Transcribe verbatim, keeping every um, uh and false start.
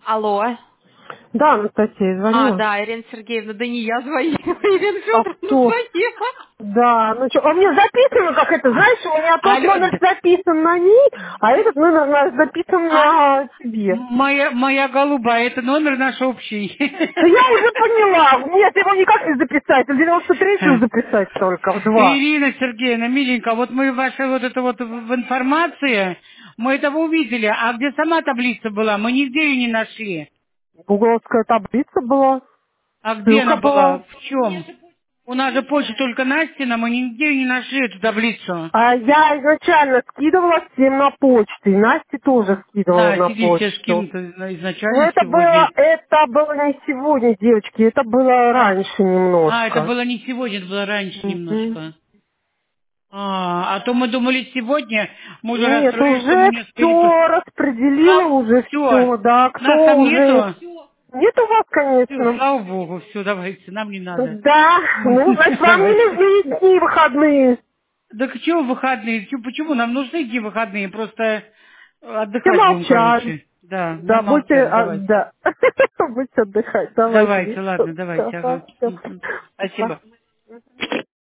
Алло. Да, Анастасия, А, звонила. да, Ирина Сергеевна, да не я звонила, Ирина А Федоровна кто? звонила. Да, ну что, а мне записано, как это, знаешь, у меня тот Алло, номер д- записан на ней, а этот номер на- записан а? на тебе. Моя, моя голубая, это номер наш общий. Да я уже поняла, нет, его никак не записать, в девяносто третью записать только, в два. Ирина Сергеевна, миленькая, вот мы ваши вот это вот в в информации, мы этого увидели, а где сама таблица была, мы нигде ее не нашли. Гугловская таблица была, А где ссылка она была? была. В чем? У нас же почта только Настина, мы нигде не нашли эту таблицу. А я изначально скидывала всем на почту, и Насте тоже скидывала Да, на сидим все почту. скинуты Но изначально это было, сегодня. это было не сегодня, девочки, это было раньше А, это немножко. было не сегодня, это было раньше Мгм. немножко. А, а то мы думали сегодня, мы уже Нет, расстроились, что мы уже не успели... по- все распределила, А, уже все, все, да, нас кто там уже... нету? Нет у вас, Всё, конечно. слава богу, все, давайте, нам не надо. Да, Мы- ну, значит, вам не Давайте. нужны дни выходные. Да к чему выходные? Чё- Почему? Нам нужны дни выходные, просто Все отдыхать будем, молчали. короче. Да, Да, нам будете, молчали, а, давайте. да, будете отдыхать, давайте. Давайте, ладно, давайте, Ага, ага. всё. Мгм. Ага. Спасибо.